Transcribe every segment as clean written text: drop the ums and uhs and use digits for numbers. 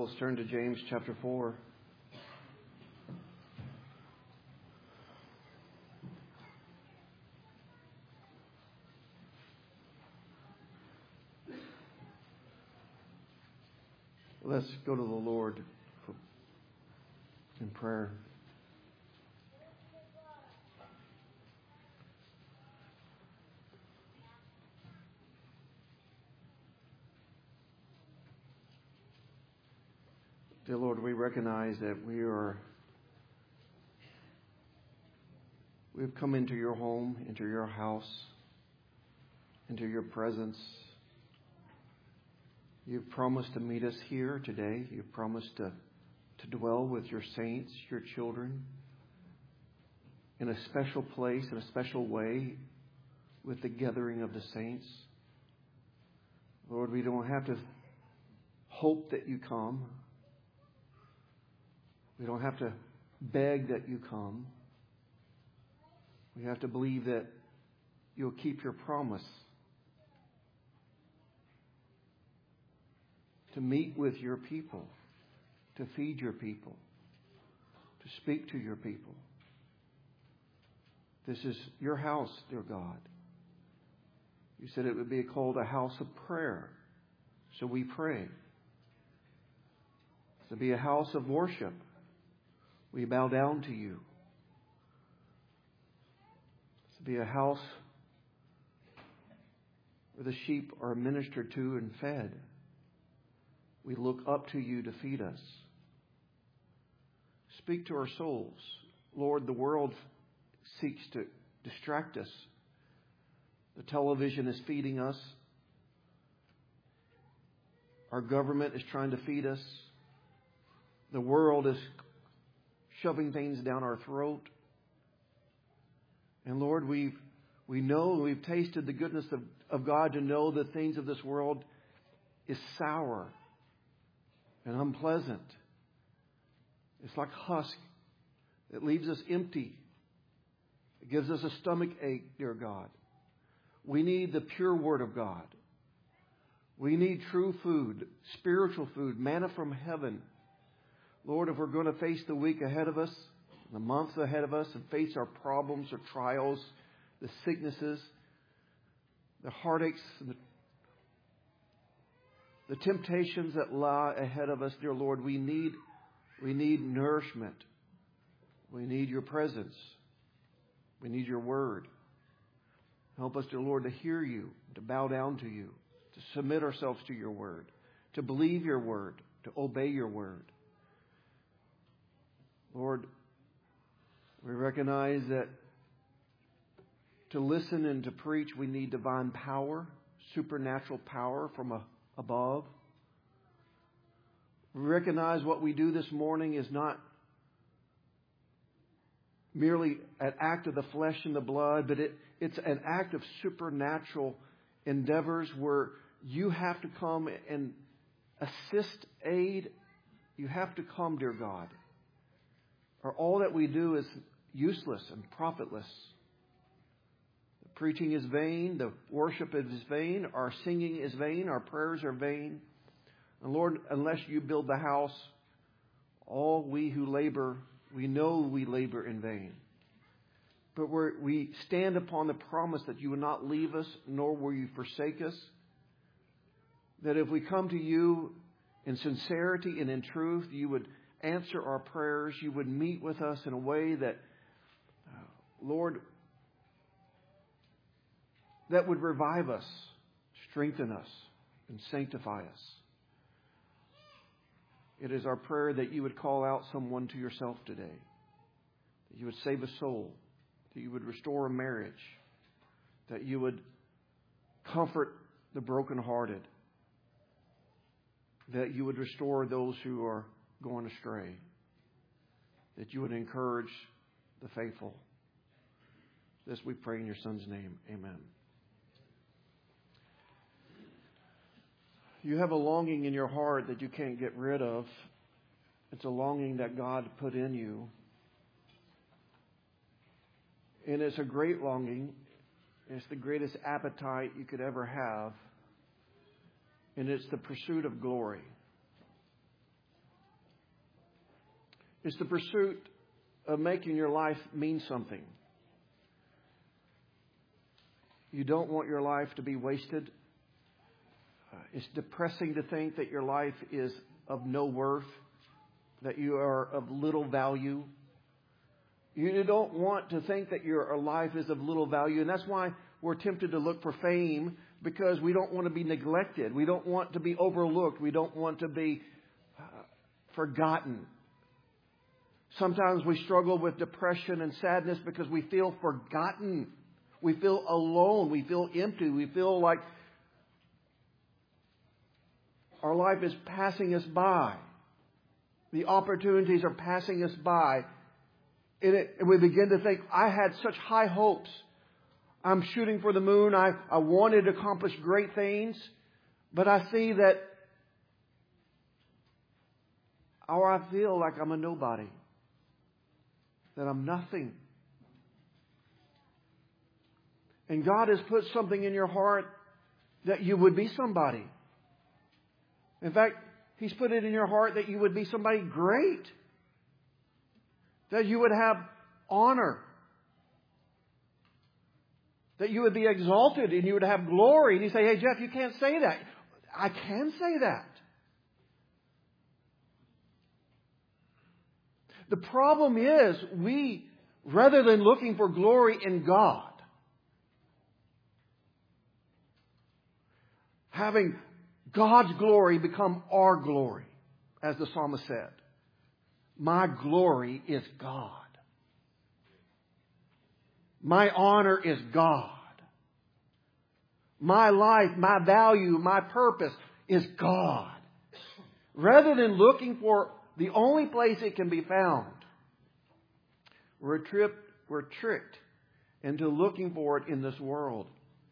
Bibles, turn to James chapter 4. Let's go to the Lord in prayer. Dear Lord, we recognize that we've come into your home, into your house, into your presence. You've promised to meet us here today. You've promised to dwell with your saints, your children, in a special place, in a special way, with the gathering of the saints. Lord, we don't have to hope that you come. We don't have to beg that you come. We have to believe that you'll keep your promise to meet with your people, to feed your people, to speak to your people. This is your house, dear God. You said it would be called a house of prayer. So we pray. To be a house of worship. We bow down to you. To be a house where the sheep are ministered to and fed. We look up to you to feed us. Speak to our souls. Lord, the world seeks to distract us. The television is feeding us. Our government is trying to feed us. The world is shoving things down our throat. And Lord, we know, we've tasted the goodness of God to know the things of this world is sour and unpleasant. It's like husk. It leaves us empty. It gives us a stomach ache, dear God. We need the pure Word of God. We need true food, spiritual food, manna from heaven. Lord, if we're going to face the week ahead of us, the months ahead of us, and face our problems or trials, the sicknesses, the heartaches, the temptations that lie ahead of us, dear Lord, we need nourishment. We need your presence. We need your word. Help us, dear Lord, to hear you, to bow down to you, to submit ourselves to your word, to believe your word, to obey your word. Lord, we recognize that to listen and to preach, we need divine power, supernatural power from above. We recognize what we do this morning is not merely an act of the flesh and the blood, but it's an act of supernatural endeavors where you have to come and assist, aid. You have to come, dear God. Or all that we do is useless and profitless. The preaching is vain. The worship is vain. Our singing is vain. Our prayers are vain. And Lord, unless you build the house, all we who labor, we know we labor in vain. But we stand upon the promise that you will not leave us, nor will you forsake us. That if we come to you in sincerity and in truth, you would answer our prayers. You would meet with us in a way that, Lord, that would revive us, strengthen us, and sanctify us. It is our prayer that you would call out someone to yourself today, that you would save a soul, that you would restore a marriage, that you would comfort the brokenhearted, that you would restore those who are going astray, that you would encourage the faithful. This we pray in your Son's name. Amen. You have a longing in your heart that you can't get rid of. It's a longing that God put in you. And it's a great longing. It's the greatest appetite you could ever have. And it's the pursuit of glory. It's the pursuit of making your life mean something. You don't want your life to be wasted. It's depressing to think that your life is of no worth, that you are of little value. You don't want to think that your life is of little value. And that's why we're tempted to look for fame, because we don't want to be neglected. We don't want to be overlooked. We don't want to be forgotten. Sometimes we struggle with depression and sadness because we feel forgotten. We feel alone. We feel empty. We feel like our life is passing us by. The opportunities are passing us by. And we begin to think, I had such high hopes. I'm shooting for the moon. I wanted to accomplish great things. But I see that, or I feel like I'm a nobody. That I'm nothing. And God has put something in your heart that you would be somebody. In fact, He's put it in your heart that you would be somebody great. That you would have honor. That you would be exalted and you would have glory. And you say, hey, Jeff, you can't say that. I can say that. The problem is we, rather than looking for glory in God, having God's glory become our glory, as the psalmist said. My glory is God. My honor is God. My life, my value, my purpose is God. Rather than looking for the only place it can be found, we're tricked into looking for it in this world.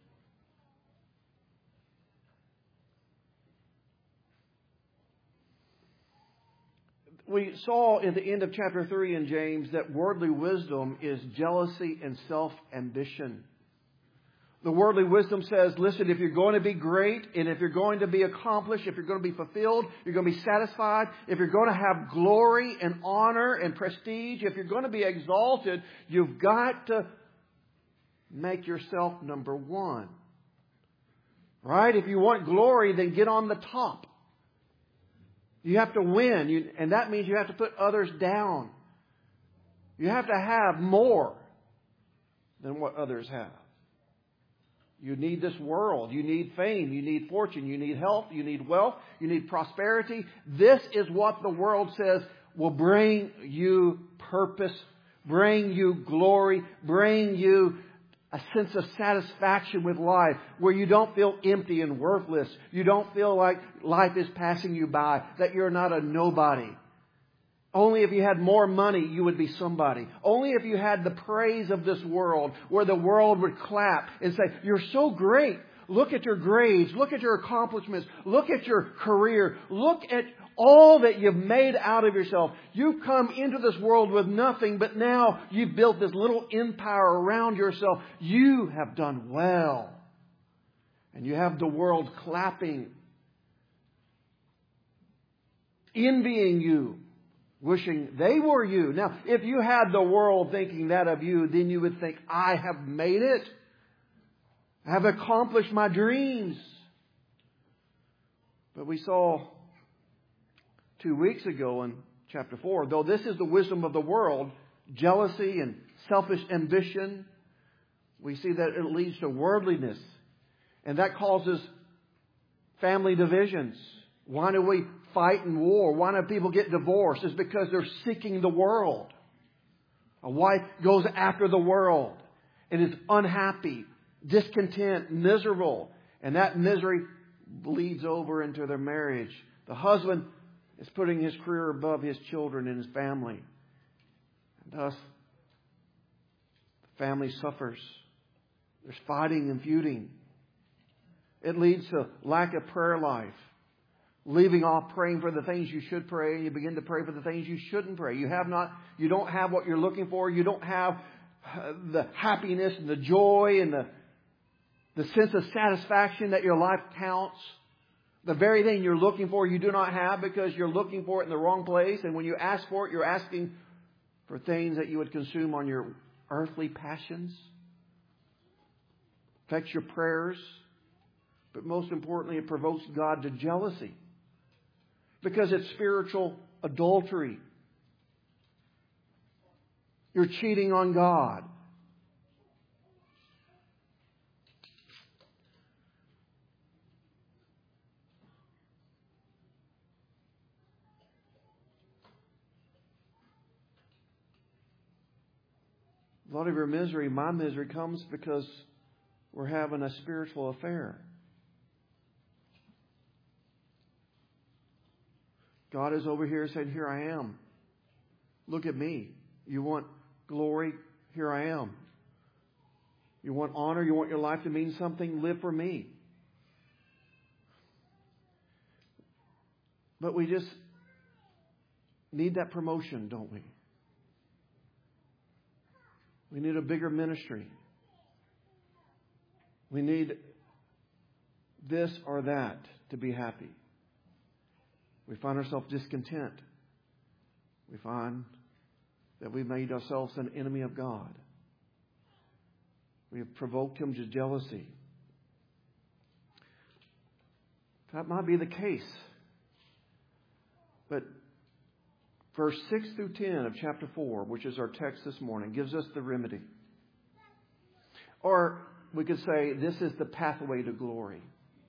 We saw in the end of chapter 3 in James that worldly wisdom is jealousy and self-ambition. The worldly wisdom says, listen, if you're going to be great and if you're going to be accomplished, if you're going to be fulfilled, you're going to be satisfied, if you're going to have glory and honor and prestige, if you're going to be exalted, you've got to make yourself number one. Right? If you want glory, then get on the top. You have to win, and that means you have to put others down. You have to have more than what others have. You need this world. You need fame. You need fortune. You need health. You need wealth. You need prosperity. This is what the world says will bring you purpose, bring you glory, bring you a sense of satisfaction with life where you don't feel empty and worthless. You don't feel like life is passing you by, that you're not a nobody. Only if you had more money, you would be somebody. Only if you had the praise of this world, where the world would clap and say, you're so great. Look at your grades. Look at your accomplishments. Look at your career. Look at all that you've made out of yourself. You've come into this world with nothing, but now you've built this little empire around yourself. You have done well. And you have the world clapping, envying you, wishing they were you. Now, if you had the world thinking that of you, then you would think, I have made it. I have accomplished my dreams. But we saw 2 weeks ago in chapter 4, though this is the wisdom of the world, jealousy and selfish ambition, we see that it leads to worldliness. And that causes family divisions. Why do we fight in war? Why do people get divorced? It's because they're seeking the world. A wife goes after the world and is unhappy, discontent, miserable. And that misery bleeds over into their marriage. The husband is putting his career above his children and his family. And thus, the family suffers. There's fighting and feuding. It leads to lack of prayer life. Leaving off praying for the things you should pray, and you begin to pray for the things you shouldn't pray. You don't have what you're looking for. You don't have the happiness and the joy and the sense of satisfaction that your life counts The very thing you're looking for you do not have because you're looking for it in the wrong place. And when you ask for it, you're asking for things that you would consume on your earthly passions. Affects your prayers. But most importantly, it provokes God to jealousy. Because it's spiritual adultery. You're cheating on God. A lot of your misery, my misery, comes because we're having a spiritual affair. God is over here saying, here I am. Look at me. You want glory? Here I am. You want honor? You want your life to mean something? Live for me. But we just need that promotion, don't we? We need a bigger ministry. We need this or that to be happy. We find ourselves discontent. We find that we've made ourselves an enemy of God. We have provoked Him to jealousy. That might be the case. But verse 6 through 10 of chapter 4, which is our text this morning, gives us the remedy. Or we could say this is the pathway to glory.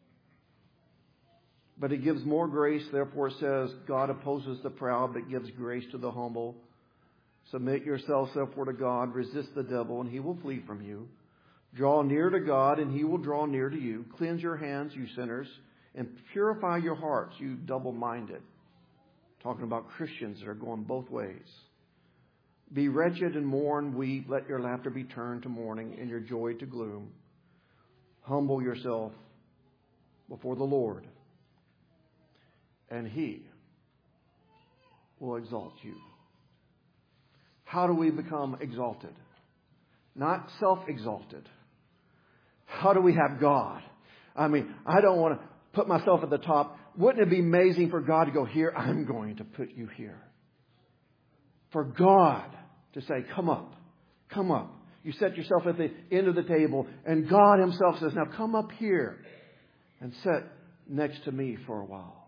But it gives more grace. Therefore it says, God opposes the proud, but gives grace to the humble. Submit yourselves therefore to God. Resist the devil, and he will flee from you. Draw near to God, and He will draw near to you. Cleanse your hands, you sinners, and purify your hearts, you double-minded. Talking about Christians that are going both ways. Be wretched and mourn, weep. Let your laughter be turned to mourning and your joy to gloom. Humble yourself before the Lord, and He will exalt you. How do we become exalted? Not self-exalted. How do we have God? I mean, I don't want to put myself at the top. Wouldn't it be amazing for God to go, here, I'm going to put you here. For God to say, come up, come up. You set yourself at the end of the table, and God Himself says, now come up here and sit next to me for a while.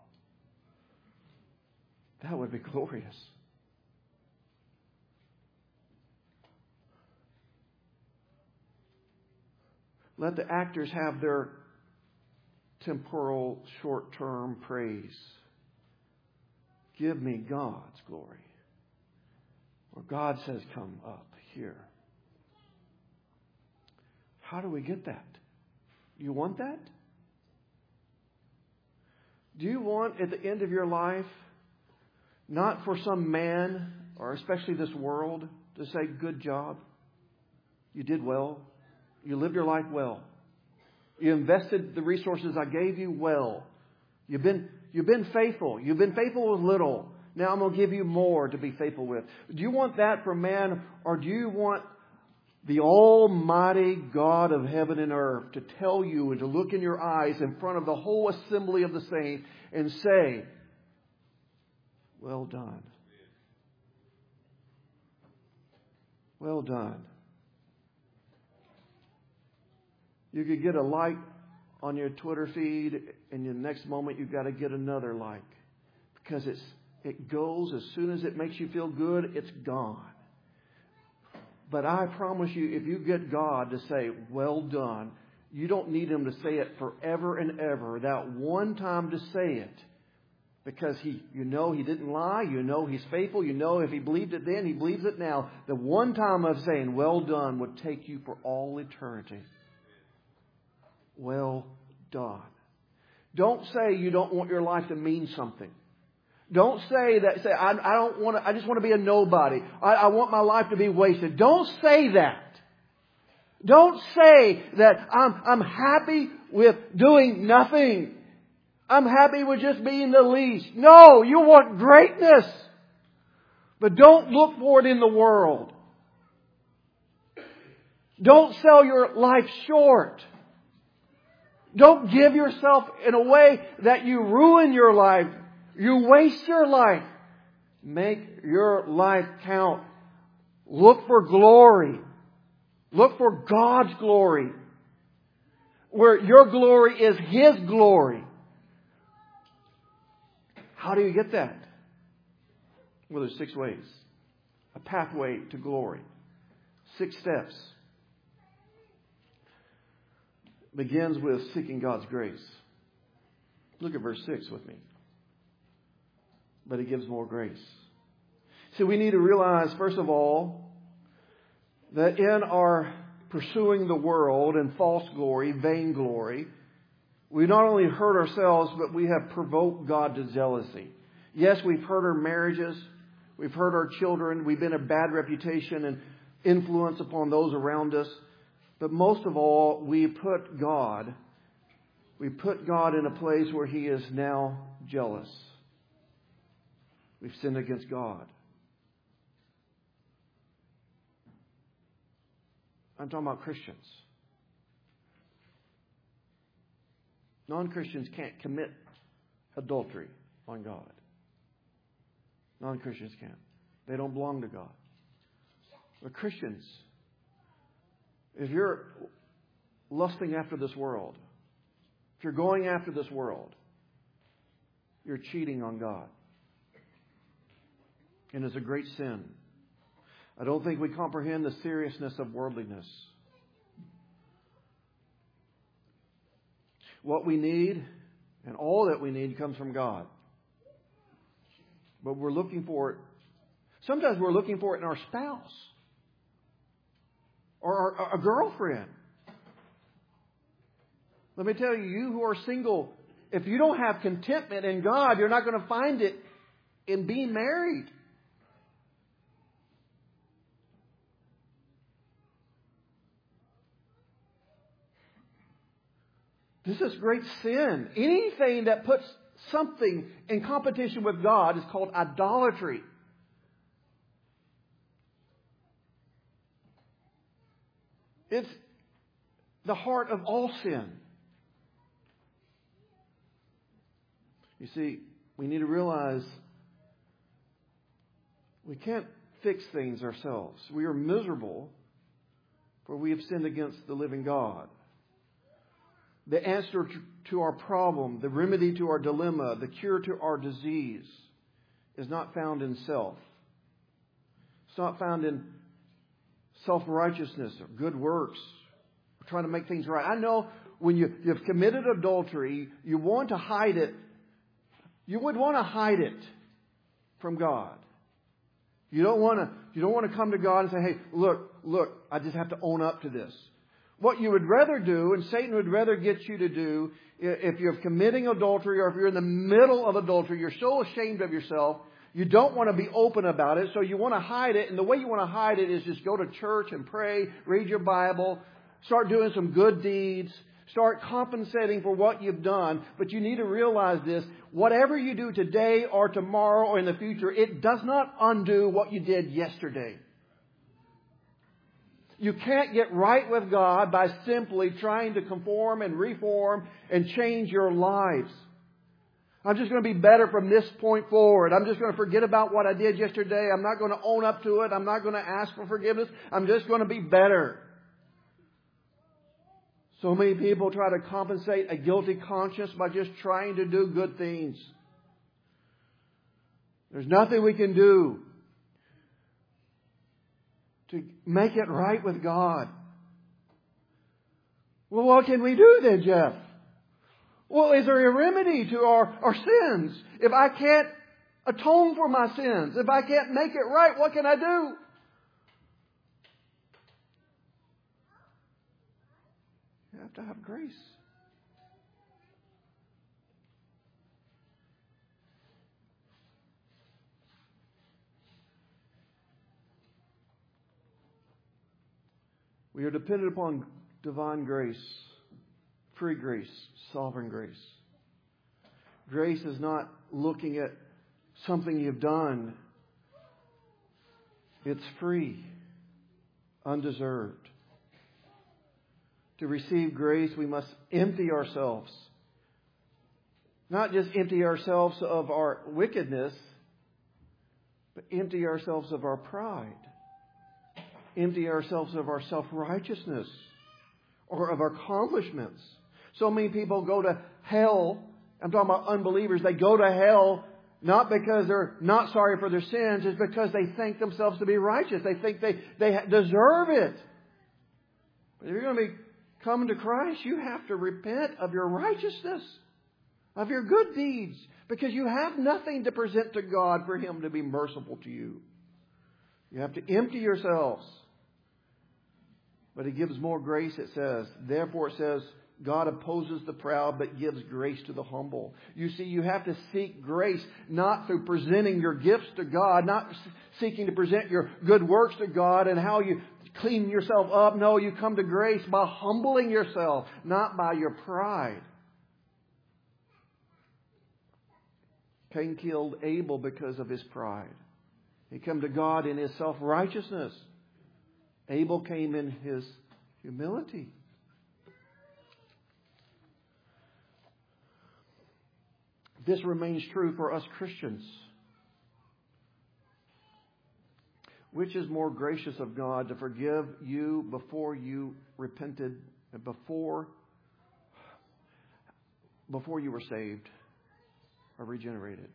That would be glorious. Let the actors have their temporal, short-term praise. Give me God's glory. Where God says, come up here. How do we get that? Do you want that? Do you want at the end of your life, not for some man, or especially this world, to say, good job. You did well. You lived your life well. You invested the resources I gave you well. You've been faithful. You've been faithful with little. Now I'm going to give you more to be faithful with. Do you want that from man, or do you want the Almighty God of heaven and earth to tell you and to look in your eyes in front of the whole assembly of the saints and say, well done. Well done. You could get a like on your Twitter feed, and the next moment you've got to get another like. Because it goes as soon as it makes you feel good, it's gone. But I promise you, if you get God to say, well done, you don't need Him to say it forever and ever. That one time to say it. Because you know He didn't lie. You know He's faithful. You know if He believed it then, He believes it now. The one time of saying, well done, would take you for all eternity. Well done. Don't say you don't want your life to mean something. Don't say that. Say I don't want to. I just want to be a nobody. I want my life to be wasted. Don't say that. Don't say that I'm happy with doing nothing. I'm happy with just being the least. No, you want greatness, but don't look for it in the world. Don't sell your life short. Don't give yourself in a way that you ruin your life. You waste your life. Make your life count. Look for glory. Look for God's glory. Where your glory is His glory. How do you get that? Well, there's 6 ways. A pathway to glory. 6 steps. Begins with seeking God's grace. Look at verse 6 with me. But He gives more grace. So we need to realize, first of all, that in our pursuing the world and false glory, vain glory, we not only hurt ourselves, but we have provoked God to jealousy. Yes, we've hurt our marriages. We've hurt our children. We've been a bad reputation and influence upon those around us. But most of all, we put God in a place where He is now jealous. We've sinned against God. I'm talking about Christians. Non-Christians can't commit adultery on God. Non-Christians can't. They don't belong to God. But Christians, if you're lusting after this world, if you're going after this world, you're cheating on God. And it's a great sin. I don't think we comprehend the seriousness of worldliness. What we need and all that we need comes from God. But we're looking for it. Sometimes we're looking for it in our spouse or a girlfriend. Let me tell you, you who are single, if you don't have contentment in God, you're not going to find it in being married. This is great sin. Anything that puts something in competition with God is called idolatry. It's the heart of all sin. You see, we need to realize we can't fix things ourselves. We are miserable, for we have sinned against the living God. The answer to our problem, the remedy to our dilemma, the cure to our disease is not found in self. It's not found in self-righteousness or good works, or trying to make things right. I know when you've committed adultery, you want to hide it. You would want to hide it from God. You don't want to come to God and say, hey, look, I just have to own up to this. What you would rather do, and Satan would rather get you to do, if you're committing adultery or if you're in the middle of adultery, you're so ashamed of yourself, you don't want to be open about it, so you want to hide it. And the way you want to hide it is just go to church and pray, read your Bible, start doing some good deeds, start compensating for what you've done. But you need to realize this, whatever you do today or tomorrow or in the future, it does not undo what you did yesterday. You can't get right with God by simply trying to conform and reform and change your lives. I'm just going to be better from this point forward. I'm just going to forget about what I did yesterday. I'm not going to own up to it. I'm not going to ask for forgiveness. I'm just going to be better. So many people try to compensate a guilty conscience by just trying to do good things. There's nothing we can do to make it right with God. Well, what can we do then, Jeff? Well, is there a remedy to our sins? If I can't atone for my sins, if I can't make it right, what can I do? You have to have grace. We are dependent upon divine grace, free grace, sovereign grace. Grace is not looking at something you've done. It's free, undeserved. To receive grace, we must empty ourselves. Not just empty ourselves of our wickedness, but empty ourselves of our pride. Empty ourselves of our self-righteousness or of our accomplishments. So many people go to hell. I'm talking about unbelievers. They go to hell not because they're not sorry for their sins. It's because they think themselves to be righteous. They think they deserve it. But if you're going to be coming to Christ, you have to repent of your righteousness, of your good deeds, because you have nothing to present to God for Him to be merciful to you. You have to empty yourselves. But He gives more grace, it says. Therefore, it says, God opposes the proud, but gives grace to the humble. You see, you have to seek grace, not through presenting your gifts to God, not seeking to present your good works to God and how you clean yourself up. No, you come to grace by humbling yourself, not by your pride. Cain killed Abel because of his pride. He came to God in his self-righteousness. Abel came in his humility. This remains true for us Christians. Which is more gracious of God, to forgive you before you repented, before you were saved or regenerated?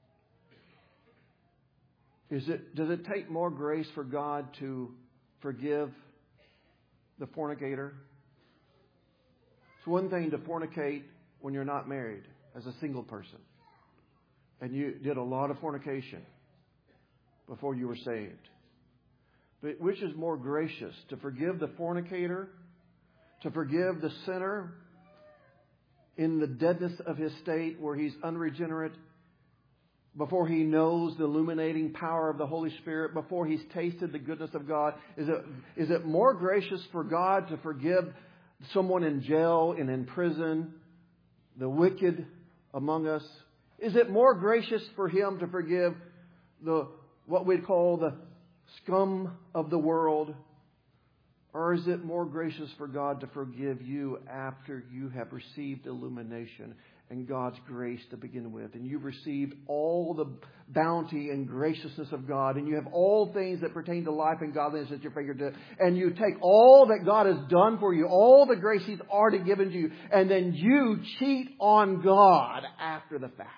Does it take more grace for God to forgive the fornicator? It's one thing to fornicate when you're not married, as a single person, and you did a lot of fornication before you were saved. But which is more gracious, to forgive the fornicator, to forgive the sinner in the deadness of his state where he's unregenerate, before he knows the illuminating power of the Holy Spirit, before he's tasted the goodness of God? Is it more gracious for God to forgive someone in jail and in prison, the wicked among us? Is it more gracious for Him to forgive what we'd call the scum of the world? Or is it more gracious for God to forgive you after you have received illumination and God's grace to begin with, and you've received all the bounty and graciousness of God, and you have all things that pertain to life and godliness at your fingertips, and you take all that God has done for you, all the grace He's already given to you, and then you cheat on God after the fact?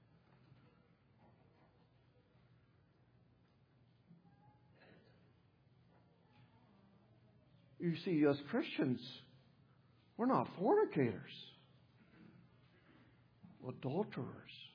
You see, us Christians, we're not fornicators, adulterers.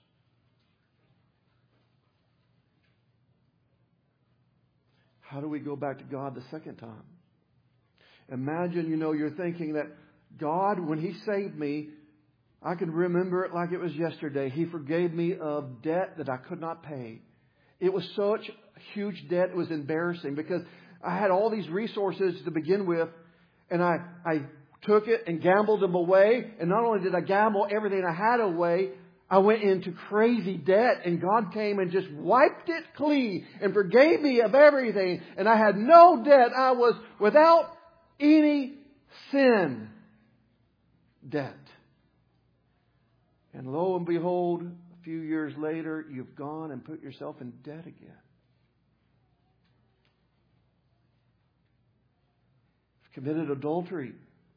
How do we go back to God the second time? Imagine, you're thinking that God, when He saved me, I can remember it like it was yesterday. He forgave me of debt that I could not pay. It was such a huge debt, it was embarrassing because I had all these resources to begin with, and I took it and gambled them away. And not only did I gamble everything I had away, I went into crazy debt, and God came and just wiped it clean and forgave me of everything. And I had no debt. I was without any sin debt. And lo and behold, a few years later, you've gone and put yourself in debt again. You've committed adultery.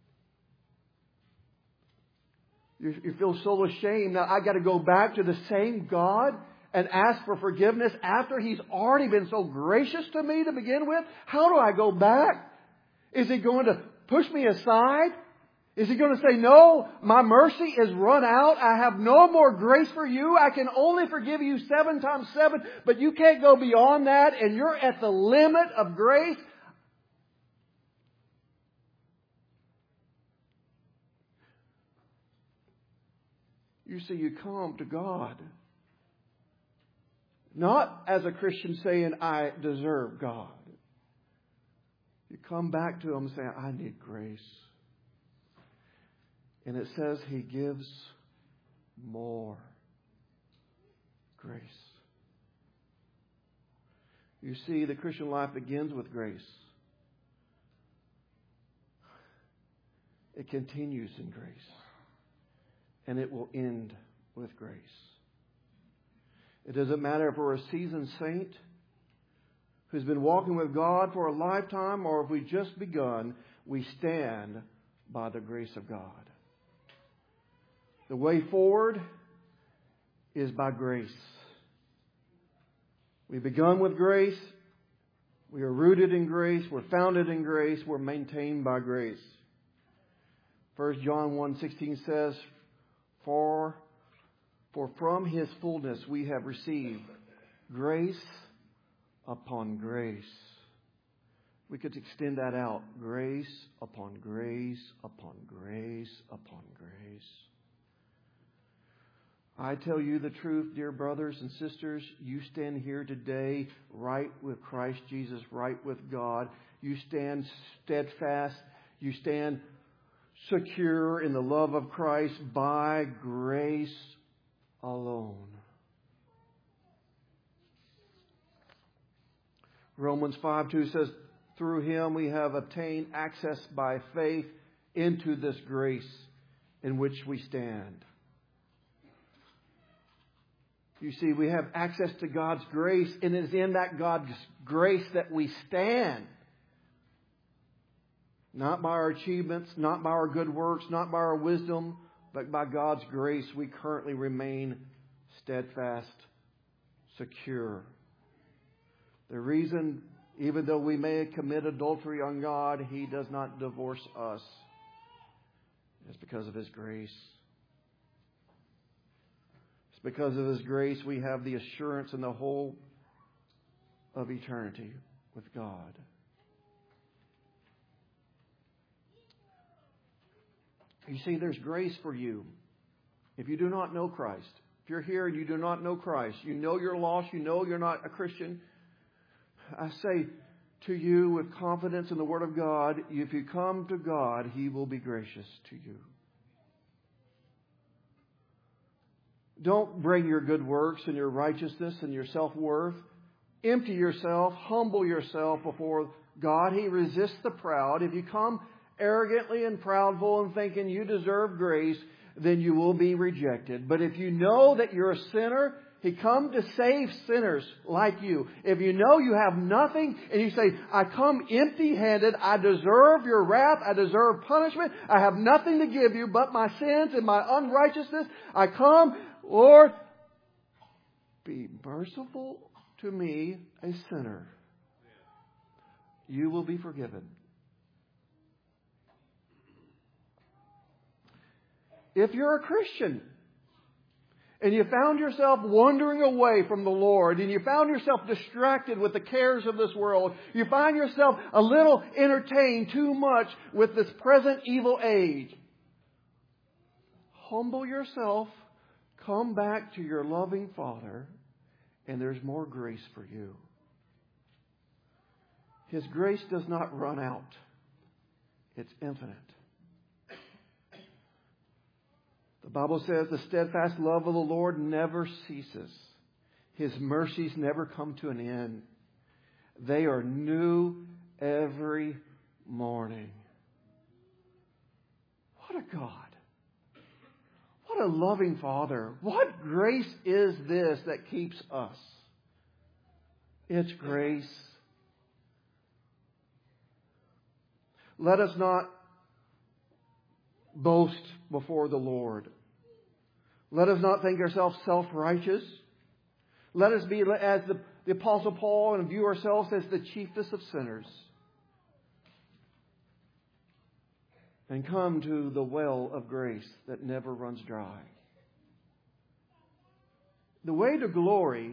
You feel so ashamed. Now I got to go back to the same God and ask for forgiveness after He's already been so gracious to me to begin with? How do I go back? Is He going to push me aside? Is He going to say, no, my mercy is run out. I have no more grace for you. I can only forgive you 7 times 7, but you can't go beyond that, and you're at the limit of grace. You see, you come to God not as a Christian saying, I deserve God. You come back to Him saying, I need grace. And it says He gives more grace. You see, the Christian life begins with grace. It continues in grace. And it will end with grace. It doesn't matter if we're a seasoned saint who's been walking with God for a lifetime or if we've just begun, we stand by the grace of God. The way forward is by grace. We've begun with grace. We are rooted in grace. We're founded in grace. We're maintained by grace. 1 John 1:16 says, For from His fullness we have received grace upon grace. We could extend that out. Grace upon grace upon grace upon grace. I tell you the truth, dear brothers and sisters, you stand here today right with Christ Jesus, right with God. You stand steadfast. You stand secure in the love of Christ by grace alone. Romans 5:2 says, through Him we have obtained access by faith into this grace in which we stand. You see, we have access to God's grace, and it is in that God's grace that we stand. Not by our achievements, not by our good works, not by our wisdom, but by God's grace we currently remain steadfast, secure. The reason, even though we may commit adultery on God, He does not divorce us. It's because of His grace. It's because of His grace we have the assurance and the hope of eternity with God. You see, there's grace for you. If you do not know Christ, if you're here and you do not know Christ, you know you're lost, you know you're not a Christian, I say to you with confidence in the Word of God, if you come to God, He will be gracious to you. Don't bring your good works and your righteousness and your self-worth. Empty yourself, humble yourself before God. He resists the proud. If you come arrogantly and proudful and thinking you deserve grace, then you will be rejected. But if you know that you're a sinner, He come to save sinners like you. If you know you have nothing and you say, I come empty-handed, I deserve your wrath, I deserve punishment, I have nothing to give you but my sins and my unrighteousness, I come, Lord, be merciful to me, a sinner. You will be forgiven. If you're a Christian and you found yourself wandering away from the Lord, and you found yourself distracted with the cares of this world, you find yourself a little entertained too much with this present evil age, humble yourself, come back to your loving Father, and there's more grace for you. His grace does not run out. It's infinite. The Bible says the steadfast love of the Lord never ceases. His mercies never come to an end. They are new every morning. What a God. What a loving Father. What grace is this that keeps us? It's grace. Let us not boast before the Lord. Let us not think ourselves self-righteous. Let us be as the Apostle Paul and view ourselves as the chiefest of sinners. And come to the well of grace that never runs dry. The way to glory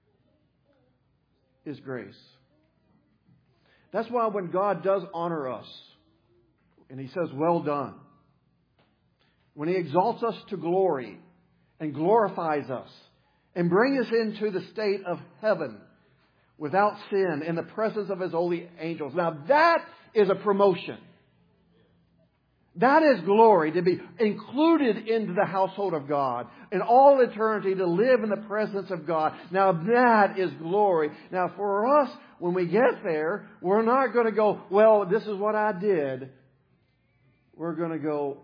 is grace. That's why when God does honor us, and He says, well done, when He exalts us to glory and glorifies us and brings us into the state of heaven without sin in the presence of His holy angels. Now that is a promotion. That is glory, to be included into the household of God in all eternity, to live in the presence of God. Now that is glory. Now for us, when we get there, we're not going to go, well, this is what I did. we're going to go,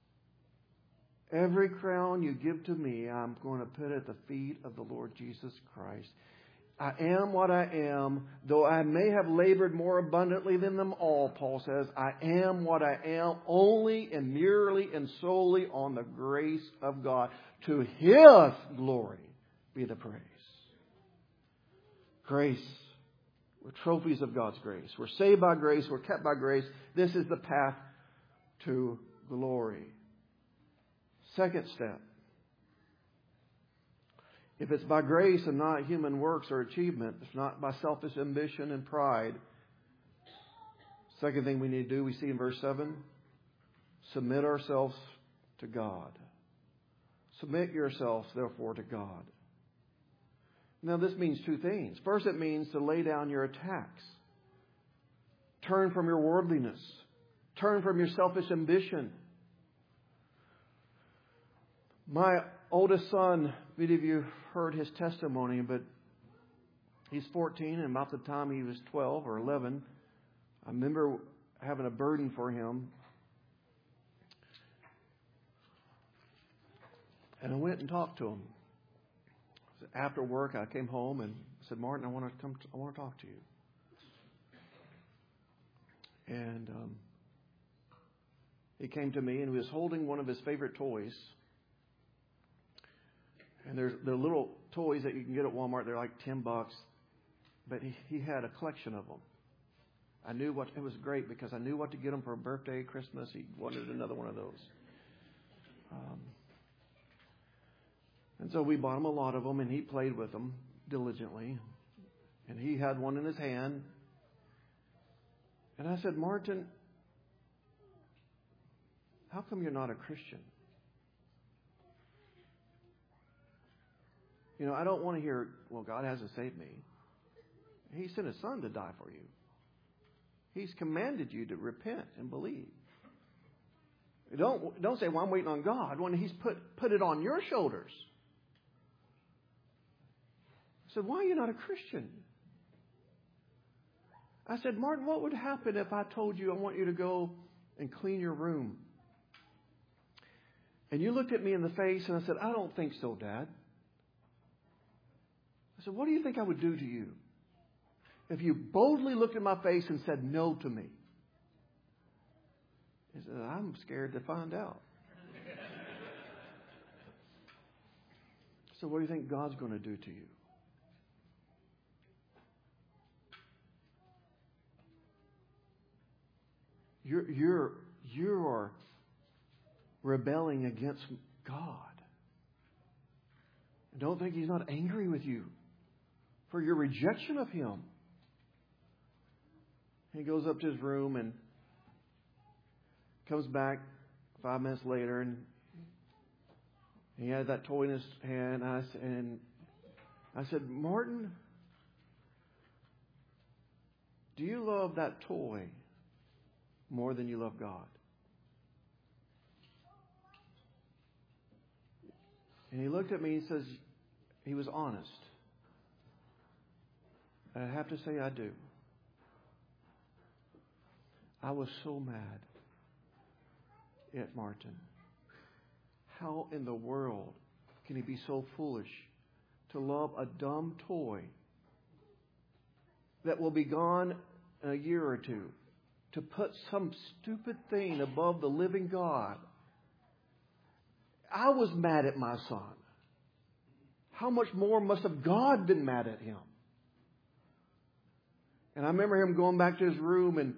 every crown you give to me, I'm going to put at the feet of the Lord Jesus Christ. I am what I am, though I may have labored more abundantly than them all, Paul says. I am what I am only and merely and solely on the grace of God. To His glory be the praise. Grace. We're trophies of God's grace. We're saved by grace. We're kept by grace. This is the path to glory. Second step. If it's by grace and not human works or achievement, it's not by selfish ambition and pride. Second thing we need to do, we see in verse 7, submit ourselves to God. Submit yourselves, therefore, to God. Now, this means two things. First, it means to lay down your attacks. Turn from your worldliness. Turn from your selfish ambition. My oldest son, many of you heard his testimony, but he's 14, and about the time he was 12 or 11, I remember having a burden for him. And I went and talked to him. After work, I came home and said, Martin, I want to talk to you. And he came to me and he was holding one of his favorite toys. And they're little toys that you can get at Walmart. They're like $10. But he had a collection of them. I knew it was great because I knew what to get him for a birthday, Christmas. He wanted another one of those. And so we bought him a lot of them, and he played with them diligently. And he had one in his hand. And I said, Martin, how come you're not a Christian? You know, I don't want to hear, well, God hasn't saved me. He sent His Son to die for you. He's commanded you to repent and believe. Don't say, well, I'm waiting on God, when He's put it on your shoulders. I said, why are you not a Christian? I said, Martin, what would happen if I told you I want you to go and clean your room? And you looked at me in the face and I said, I don't think so, Dad. I said, what do you think I would do to you if you boldly looked in my face and said no to me? He said, I'm scared to find out. So what do you think God's going to do to you? You're rebelling against God. Don't think He's not angry with you for your rejection of Him. He goes up to his room and comes back 5 minutes later, and he had that toy in his hand. And I said, Martin, do you love that toy more than you love God? And he looked at me and says, he was honest. And I have to say I do. I was so mad at Martin. How in the world can he be so foolish to love a dumb toy that will be gone in a year or two, to put some stupid thing above the living God? I was mad at my son. How much more must have God been mad at him? And I remember him going back to his room, and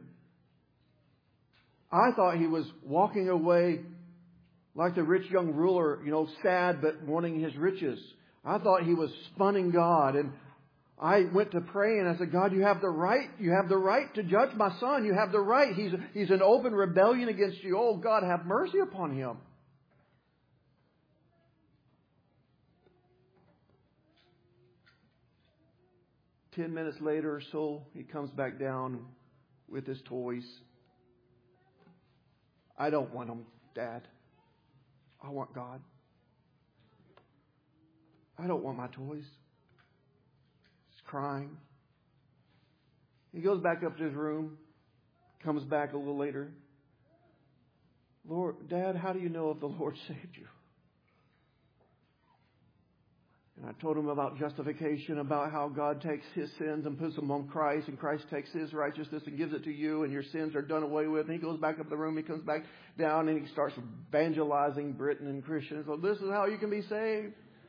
I thought he was walking away like the rich young ruler, sad but wanting his riches. I thought he was spurning God, and I went to pray and I said, God, you have the right. You have the right to judge my son. You have the right. He's in open rebellion against you. Oh, God, have mercy upon him. "10 minutes later or so, he comes back down with his toys. I don't want them, Dad. I want God. I don't want my toys." He's crying. He goes back up to his room, comes back a little later. Lord, Dad, how do you know if the Lord saved you? And I told him about justification, about how God takes His sins and puts them on Christ, and Christ takes His righteousness and gives it to you, and your sins are done away with. And he goes back up the room, he comes back down, and he starts evangelizing Britain and Christians. So this is how you can be saved.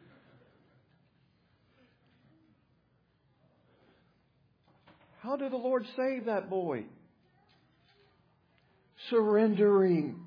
How did the Lord save that boy? Surrendering.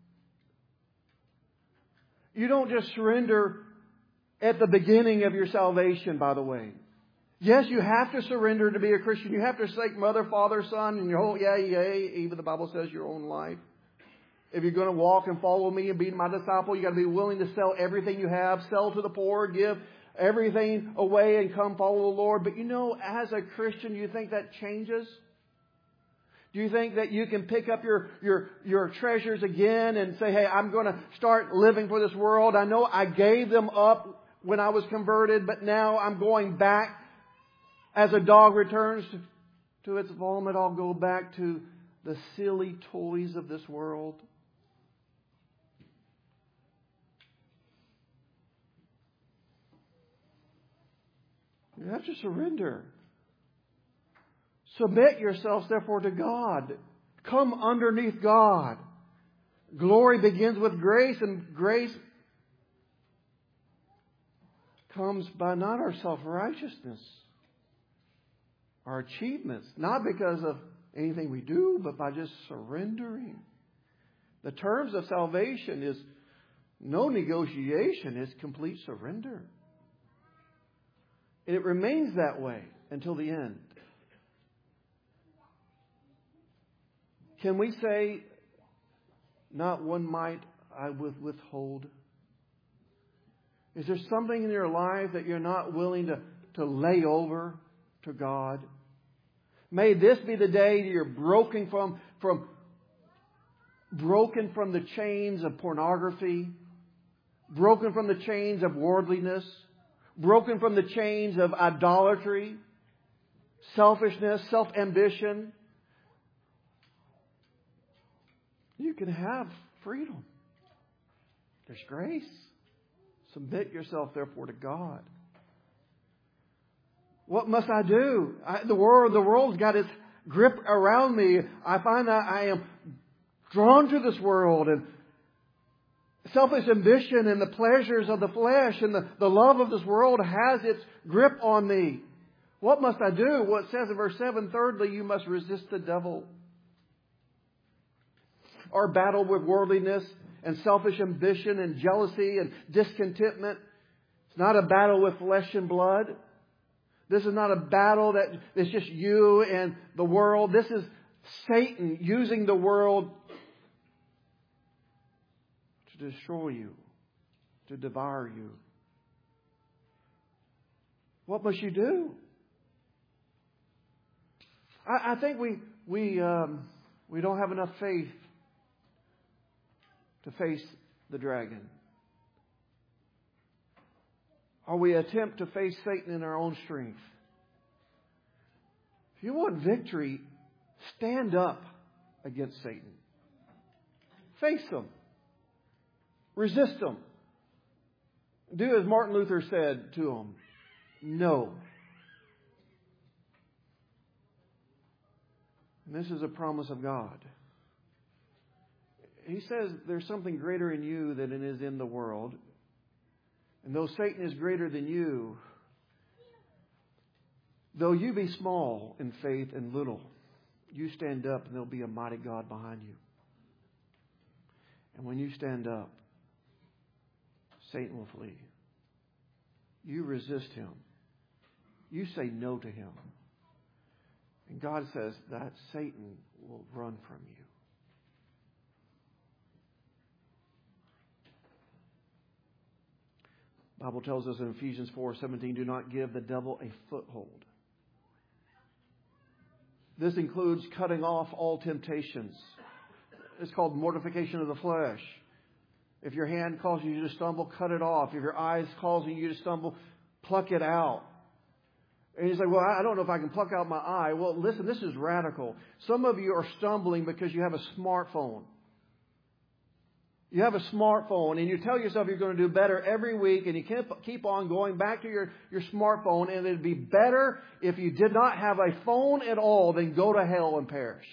You don't just surrender at the beginning of your salvation, by the way. Yes, you have to surrender to be a Christian. You have to forsake mother, father, son, and your whole, even the Bible says your own life. If you're going to walk and follow me and be my disciple, you got to be willing to sell everything you have, sell to the poor, give everything away and come follow the Lord. But as a Christian, you think that changes? Do you think that you can pick up your treasures again and say, hey, I'm going to start living for this world. I know I gave them up when I was converted, but now I'm going back. As a dog returns to its vomit, I'll go back to the silly toys of this world. You have to surrender. Submit yourselves, therefore, to God. Come underneath God. Glory begins with grace, and grace comes by not our self-righteousness, our achievements, not because of anything we do, but by just surrendering. The terms of salvation is no negotiation, it's complete surrender. And it remains that way until the end. Can we say, not one mite I will withhold? Is there something in your life that you're not willing to lay over to God? May this be the day that you're broken from the chains of pornography, broken from the chains of worldliness, broken from the chains of idolatry, selfishness, self-ambition. You can have freedom. There's grace. Submit yourself, therefore, to God. What must I do? The world's got its grip around me. I find that I am drawn to this world, and selfish ambition and the pleasures of the flesh and the love of this world has its grip on me. What must I do? Well, it says in verse 7, thirdly, you must resist the devil. Our battle with worldliness and selfish ambition and jealousy and discontentment, it's not a battle with flesh and blood. This is not a battle that is just you and the world. This is Satan using the world to destroy you, to devour you. What must you do? I think we don't have enough faith to face the dragon. Or we attempt to face Satan in our own strength. If you want victory, stand up against Satan. Face him. Resist him. Do as Martin Luther said to him. No. And this is a promise of God. He says there's something greater in you than it is in the world. And though Satan is greater than you, though you be small in faith and little, you stand up and there'll be a mighty God behind you. And when you stand up, Satan will flee. You resist him. You say no to him. And God says that Satan will run from you. The Bible tells us in Ephesians 4:17, do not give the devil a foothold. This includes cutting off all temptations. It's called mortification of the flesh. If your hand causes you to stumble, cut it off. If your eye is causing you to stumble, pluck it out. And you say, well, I don't know if I can pluck out my eye. Well, listen, this is radical. Some of you are stumbling because you have a smartphone. You have a smartphone and you tell yourself you're going to do better every week, and you keep on going back to your smartphone, and it'd be better if you did not have a phone at all than go to hell and perish.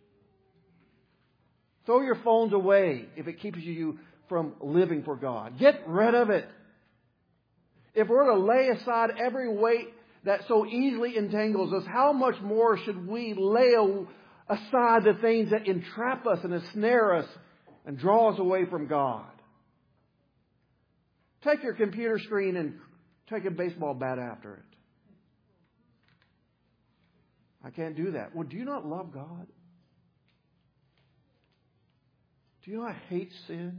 Throw your phones away if it keeps you from living for God. Get rid of it. If we're to lay aside every weight that so easily entangles us, how much more should we lay aside the things that entrap us and ensnare us and draw us away from God? Take your computer screen and take a baseball bat after it. I can't do that. Well, do you not love God? Do you not hate sin?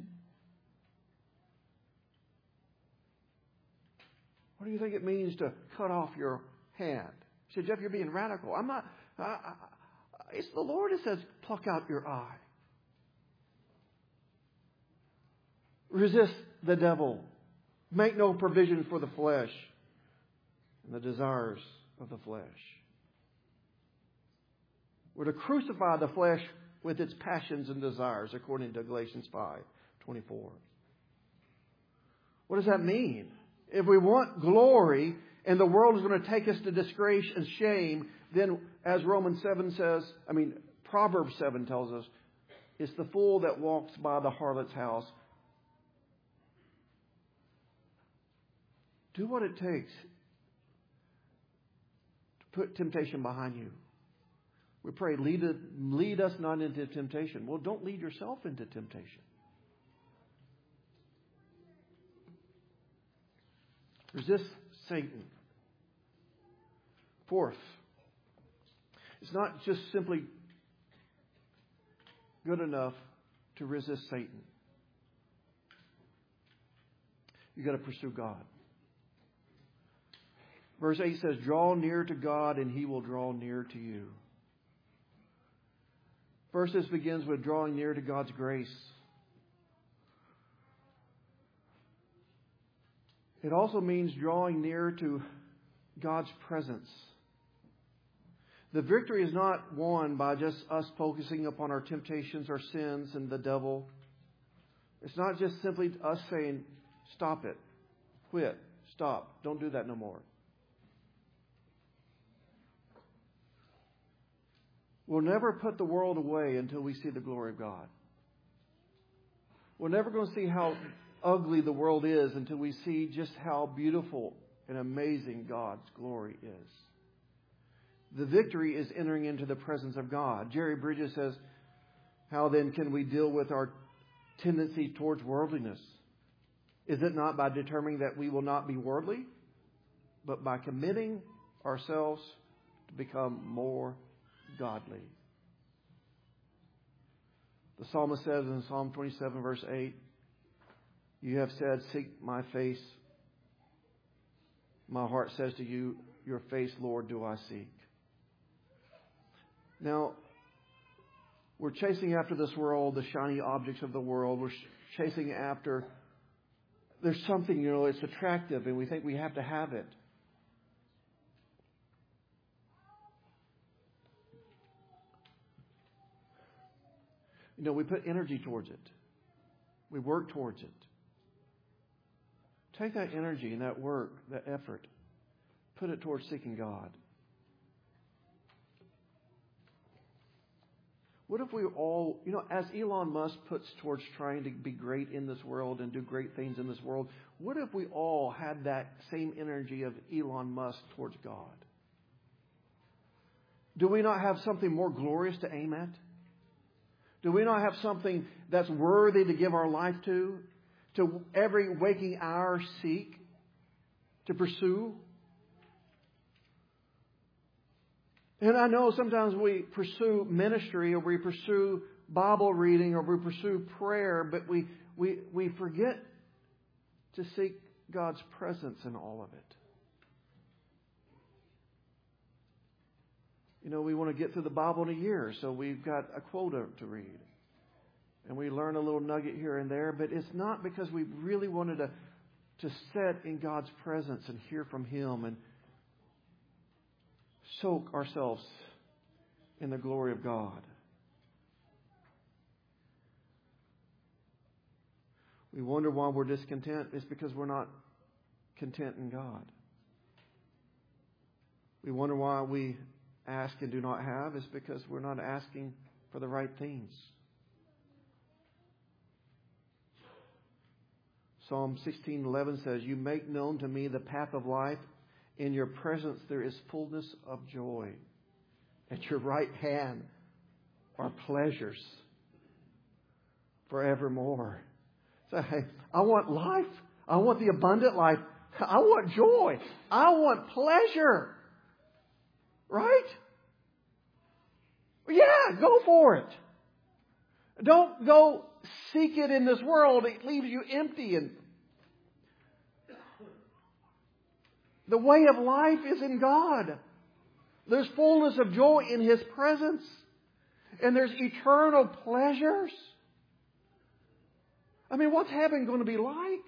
What do you think it means to cut off your hand? You say, Jeff, you're being radical. I'm not. It's the Lord that says, pluck out your eye. Resist the devil. Make no provision for the flesh and the desires of the flesh. We're to crucify the flesh with its passions and desires, according to Galatians 5:24. What does that mean? If we want glory and the world is going to take us to disgrace and shame, then as Proverbs 7 tells us, it's the fool that walks by the harlot's house. Do what it takes to put temptation behind you. We pray, lead us not into temptation. Well, don't lead yourself into temptation. Resist Satan. Fourth, it's not just simply good enough to resist Satan. You've got to pursue God. Verse 8 says, draw near to God and He will draw near to you. First, this begins with drawing near to God's grace. It also means drawing near to God's presence. The victory is not won by just us focusing upon our temptations, our sins, and the devil. It's not just simply us saying, stop it, quit, stop, don't do that no more. We'll never put the world away until we see the glory of God. We're never going to see how ugly the world is until we see just how beautiful and amazing God's glory is. The victory is entering into the presence of God. Jerry Bridges says, how then can we deal with our tendency towards worldliness? Is it not by determining that we will not be worldly, but by committing ourselves to become more godly? The psalmist says in Psalm 27 verse 8, you have said, seek my face. My heart says to you, your face, Lord, do I seek. Now, we're chasing after this world, the shiny objects of the world. We're chasing after, there's something, it's attractive and we think we have to have it. We put energy towards it. We work towards it. Take that energy and that work, that effort, put it towards seeking God. What if we all, as Elon Musk puts towards trying to be great in this world and do great things in this world, what if we all had that same energy of Elon Musk towards God? Do we not have something more glorious to aim at? Do we not have something that's worthy to give our life to every waking hour seek, to pursue? And I know sometimes we pursue ministry or we pursue Bible reading or we pursue prayer, but we forget to seek God's presence in all of it. We want to get through the Bible in a year, so we've got a quota to read. And we learn a little nugget here and there, but it's not because we really wanted to sit in God's presence and hear from Him and soak ourselves in the glory of God. We wonder why we're discontent. It's because we're not content in God. We wonder why we ask and do not have. It's because we're not asking for the right things. Psalm 16:11 says, "You make known to me the path of life. In your presence there is fullness of joy. At your right hand are pleasures forevermore." So, hey, I want life. I want the abundant life. I want joy. I want pleasure. Right? Yeah, go for it. Don't go seek it in this world. It leaves you empty. And the way of life is in God. There's fullness of joy in His presence. And there's eternal pleasures. I mean, what's heaven going to be like?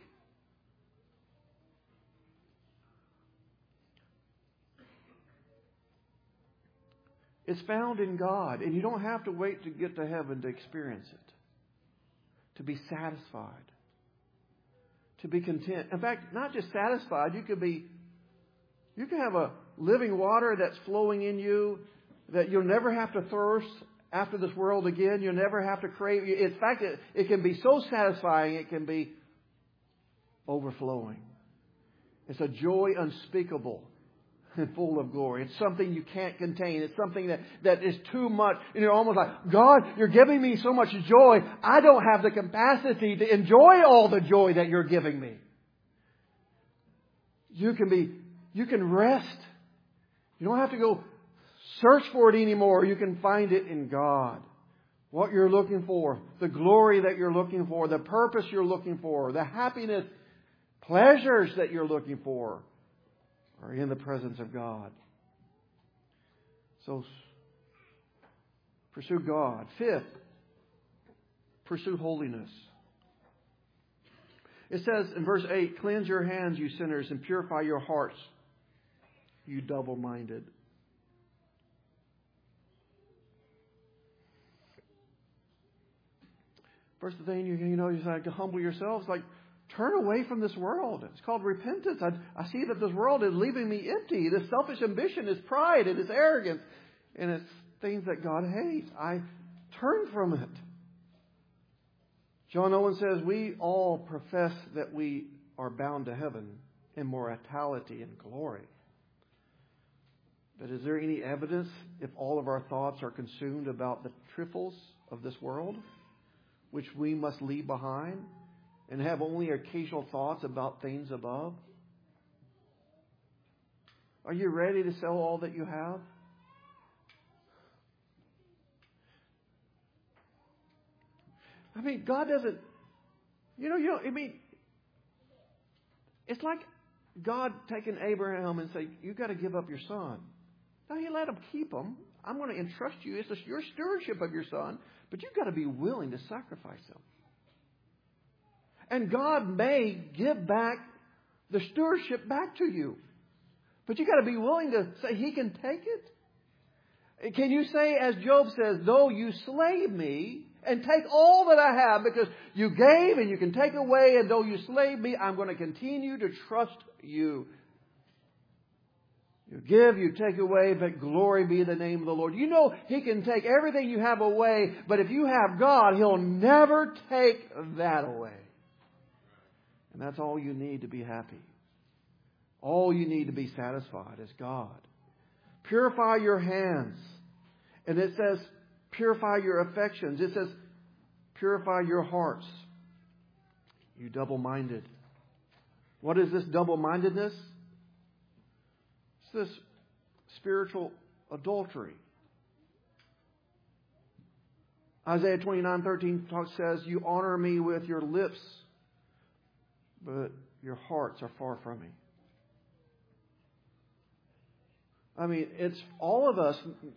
It's found in God. And you don't have to wait to get to heaven to experience it. To be satisfied. To be content. In fact, not just satisfied. You can have a living water that's flowing in you, that you'll never have to thirst after this world again. You'll never have to crave. In fact, it can be so satisfying, it can be overflowing. It's a joy unspeakable and full of glory. It's something you can't contain. It's something that is too much. And you're almost like, God, you're giving me so much joy. I don't have the capacity to enjoy all the joy that you're giving me. You can rest. You don't have to go search for it anymore. You can find it in God. What you're looking for, the glory that you're looking for, the purpose you're looking for, the happiness, pleasures that you're looking for are in the presence of God. So, pursue God. Fifth, pursue holiness. It says in verse 8, "Cleanse your hands, you sinners, and purify your hearts, you double-minded." First thing you have to humble yourselves, like turn away from this world. It's called repentance. I see that this world is leaving me empty. This selfish ambition is pride. It is arrogance. And it's things that God hates. I turn from it. John Owen says, "We all profess that we are bound to heaven, immortality, and glory. But is there any evidence if all of our thoughts are consumed about the trifles of this world, which we must leave behind, and have only occasional thoughts about things above? Are you ready to sell all that you have? I mean, God doesn't, it's like God taking Abraham and saying, you got to give up your son. Now, He let him keep him. I'm going to entrust you. It's your stewardship of your son, but you've got to be willing to sacrifice him. And God may give back the stewardship back to you. But you've got to be willing to say He can take it. Can you say, as Job says, though you slay me and take all that I have, because you gave and you can take away, and though you slay me, I'm going to continue to trust you. You give, you take away, but glory be the name of the Lord. You know He can take everything you have away, but if you have God, He'll never take that away. And that's all you need to be happy. All you need to be satisfied is God. Purify your hands. And it says, purify your affections. It says, purify your hearts. You double-minded. What is this double-mindedness? It's this spiritual adultery. Isaiah 29:13 says, you honor me with your lips, but your hearts are far from me. I mean, it's all of us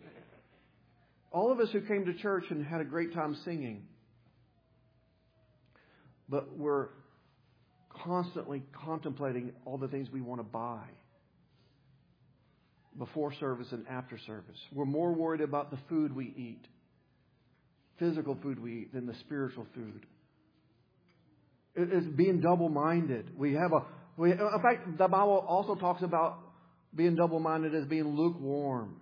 who came to church and had a great time singing. But we're constantly contemplating all the things we want to buy before service and after service. We're more worried about the food we eat, physical food we eat, than the spiritual food. It's being double-minded. In fact, the Bible also talks about being double-minded as being lukewarm.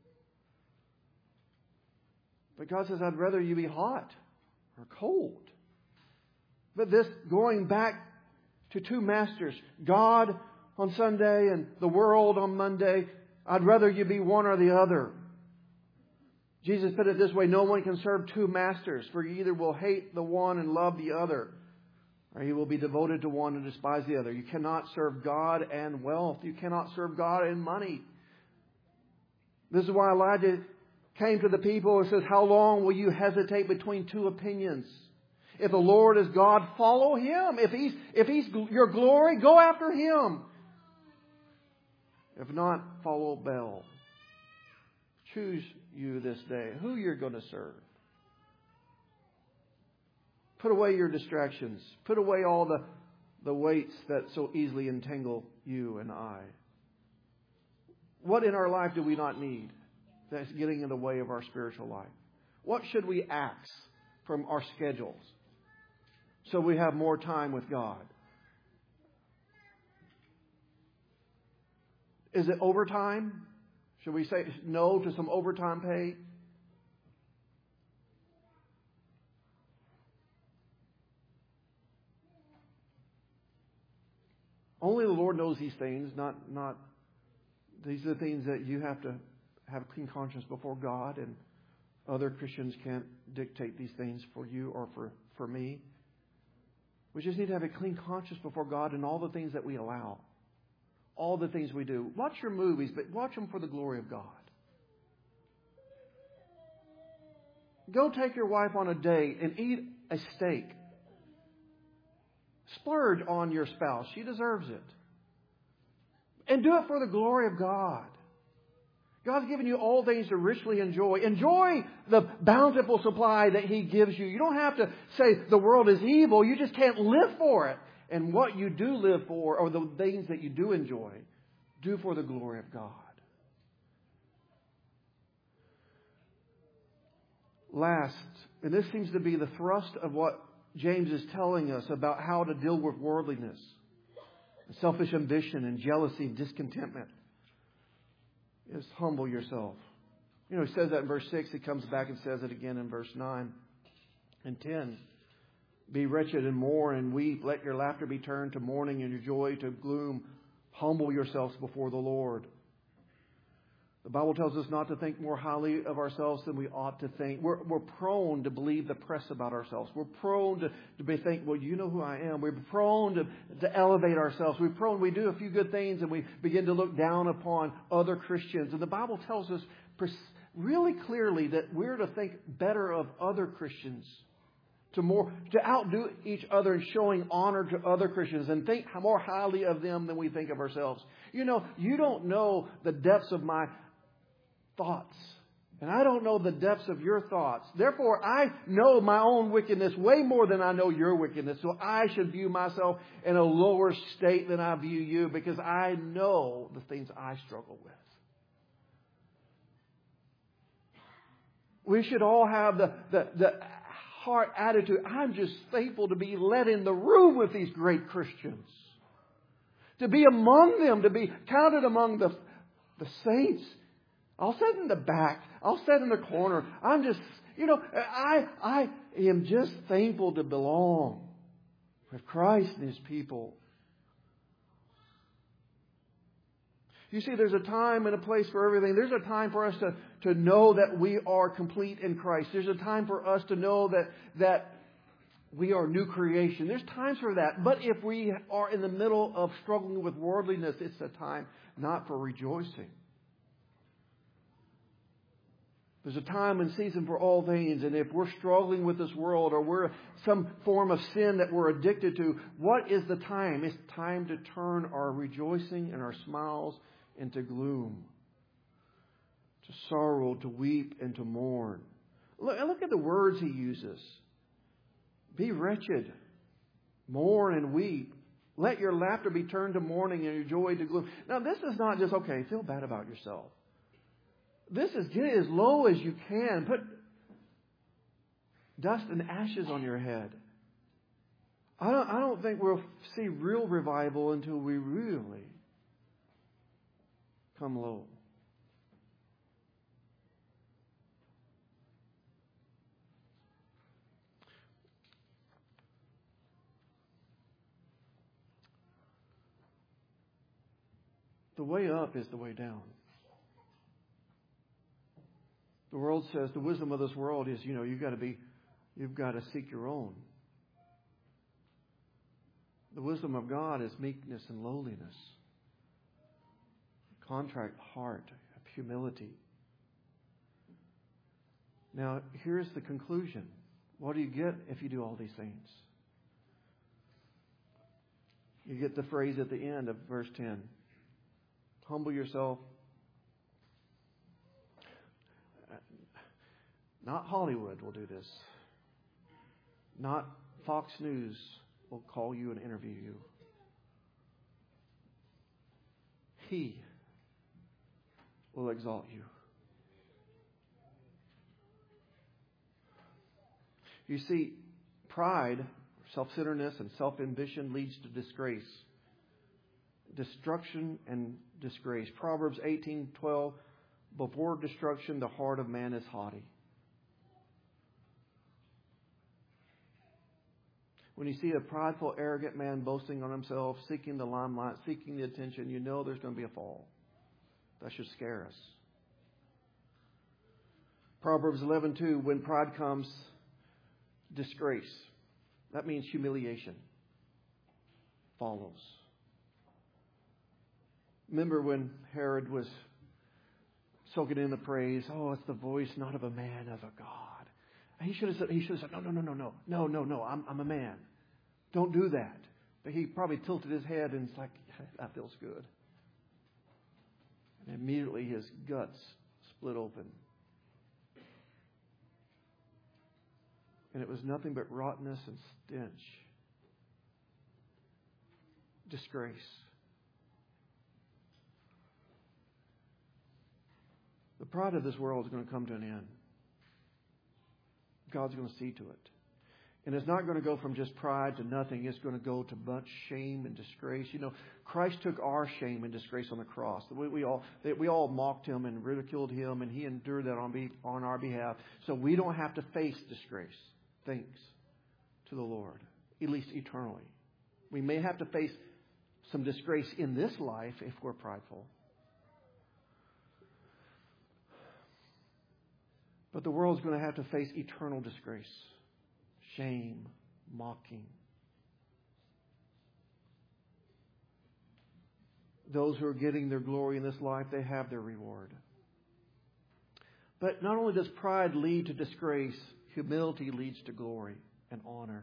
But God says, I'd rather you be hot or cold. But this going back to two masters, God on Sunday and the world on Monday, I'd rather you be one or the other. Jesus put it this way, no one can serve two masters, for you either will hate the one and love the other, or you will be devoted to one and despise the other. You cannot serve God and wealth. You cannot serve God and money. This is why Elijah came to the people and says, how long will you hesitate between two opinions? If the Lord is God, follow Him. If He's your glory, go after Him. If not, follow Baal. Choose you this day who you're going to serve. Put away your distractions. Put away all the weights that so easily entangle you and I. What in our life do we not need that's getting in the way of our spiritual life? What should we axe from our schedules so we have more time with God? Is it overtime? Should we say no to some overtime pay? Only the Lord knows these things, not these are the things that you have to have a clean conscience before God, and other Christians can't dictate these things for you or for me. We just need to have a clean conscience before God in all the things that we allow. All the things we do. Watch your movies, but watch them for the glory of God. Go take your wife on a date and eat a steak. Splurge on your spouse. She deserves it. And do it for the glory of God. God's given you all things to richly enjoy. Enjoy the bountiful supply that He gives you. You don't have to say the world is evil. You just can't live for it. And what you do live for, or the things that you do enjoy, do for the glory of God. Last, and this seems to be the thrust of what James is telling us about how to deal with worldliness, selfish ambition and jealousy and discontentment, is humble yourself. He says that in verse 6. He comes back and says it again in verse 9 and 10. Be wretched and mourn and weep. Let your laughter be turned to mourning and your joy to gloom. Humble yourselves before the Lord. The Bible tells us not to think more highly of ourselves than we ought to think. We're prone to believe the press about ourselves. We're prone to think, well, you know who I am. We're prone to elevate ourselves. We do a few good things and we begin to look down upon other Christians. And the Bible tells us really clearly that we're to think better of other Christians. To outdo each other in showing honor to other Christians and think more highly of them than we think of ourselves. You don't know the depths of my thoughts. And I don't know the depths of your thoughts. Therefore, I know my own wickedness way more than I know your wickedness. So I should view myself in a lower state than I view you, because I know the things I struggle with. We should all have the heart attitude. I'm just thankful to be let in the room with these great Christians. To be among them, to be counted among the saints. I'll sit in the back. I'll sit in the corner. I'm just, I am just thankful to belong with Christ and His people. You see, there's a time and a place for everything. There's a time for us to know that we are complete in Christ. There's a time for us to know that we are new creation. There's times for that. But if we are in the middle of struggling with worldliness, it's a time not for rejoicing. There's a time and season for all things. And if we're struggling with this world, or we're some form of sin that we're addicted to, what is the time? It's time to turn our rejoicing and our smiles into gloom, to sorrow, to weep, and to mourn. Look at the words he uses. Be wretched, mourn and weep. Let your laughter be turned to mourning and your joy to gloom. Now, this is not just, okay, feel bad about yourself. This is get as low as you can. Put dust and ashes on your head. I don't think we'll see real revival until we really come low. The way up is the way down. The world says the wisdom of this world is, you've got to seek your own. The wisdom of God is meekness and lowliness, contrite heart, humility. Now, here's the conclusion. What do you get if you do all these things? You get the phrase at the end of verse 10. Humble yourself. Not Hollywood will do this. Not Fox News will call you and interview you. He will exalt you. You see, pride, self-centeredness, and self-ambition leads to disgrace. Destruction and disgrace. Proverbs 18:12, before destruction, the heart of man is haughty. When you see a prideful, arrogant man boasting on himself, seeking the limelight, seeking the attention, you know there's going to be a fall. That should scare us. Proverbs 11:2, when pride comes, disgrace. That means humiliation follows. Remember when Herod was soaking in the praise, it's the voice not of a man, of a God. He should have said, no, I'm a man. Don't do that. But he probably tilted his head and it's like, that feels good. And immediately his guts split open. And it was nothing but rottenness and stench. Disgrace. The pride of this world is going to come to an end. God's going to see to it. And it's not going to go from just pride to nothing. It's going to go to much shame and disgrace. Christ took our shame and disgrace on the cross. We all mocked Him and ridiculed Him, and He endured that on our behalf. So we don't have to face disgrace. Thanks to the Lord, at least eternally. We may have to face some disgrace in this life if we're prideful. But the world's going to have to face eternal disgrace, shame, mocking. Those who are getting their glory in this life, they have their reward. But not only does pride lead to disgrace, humility leads to glory and honor.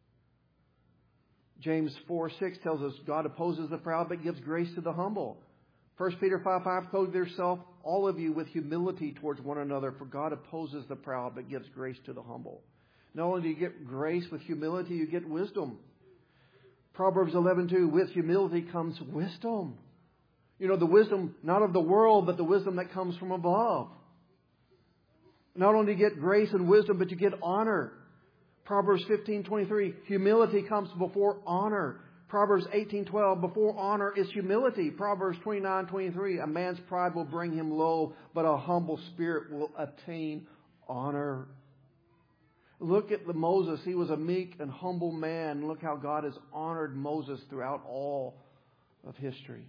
James 4:6 tells us God opposes the proud but gives grace to the humble. 1 Peter 5:5, clothe yourself, all of you, with humility towards one another, for God opposes the proud but gives grace to the humble. Not only do you get grace with humility, you get wisdom. Proverbs 11:2, with humility comes wisdom. The wisdom not of the world, but the wisdom that comes from above. Not only do you get grace and wisdom, but you get honor. Proverbs 15:23, humility comes before honor. Proverbs 18:12, before honor is humility. Proverbs 29:23, a man's pride will bring him low, but a humble spirit will attain honor. Look at Moses. He was a meek and humble man. Look how God has honored Moses throughout all of history.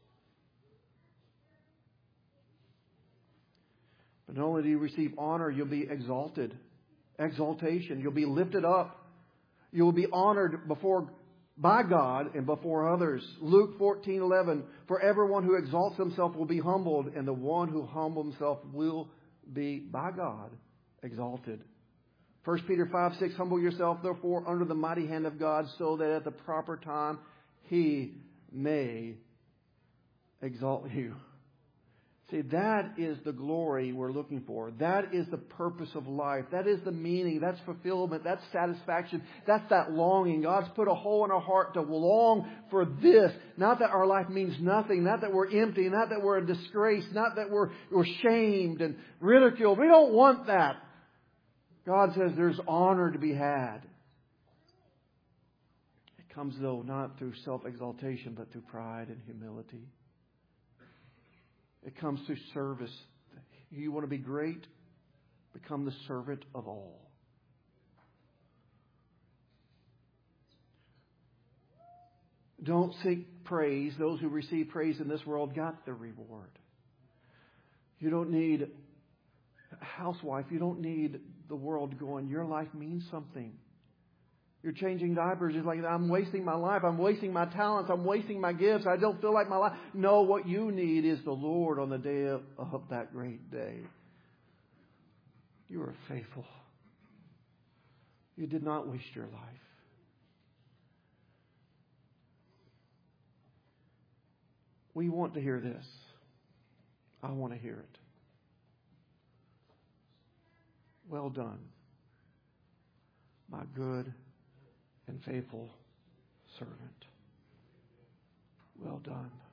But not only do you receive honor, you'll be exalted. Exaltation. You'll be lifted up. You will be honored by God and before others. Luke 14:11. For everyone who exalts himself will be humbled, and the one who humbles himself will be, by God, exalted. 1 Peter 5:6. Humble yourself, therefore, under the mighty hand of God, so that at the proper time He may exalt you. See, that is the glory we're looking for. That is the purpose of life. That is the meaning. That's fulfillment. That's satisfaction. That's that longing. God's put a hole in our heart to long for this. Not that our life means nothing. Not that we're empty. Not that we're in disgrace. Not that we're shamed and ridiculed. We don't want that. God says there's honor to be had. comes, though, not through self-exaltation, but through pride and humility. It comes through service. You want to be great? Become the servant of all. Don't seek praise. Those who receive praise in this world got their reward. You don't need a housewife. You don't need the world going, your life means something. You're changing diapers. It's like, I'm wasting my life. I'm wasting my talents. I'm wasting my gifts. I don't feel like my life. No, what you need is the Lord on the day of that great day. You are faithful. You did not waste your life. We want to hear this. I want to hear it. Well done, my good and faithful servant. Well done.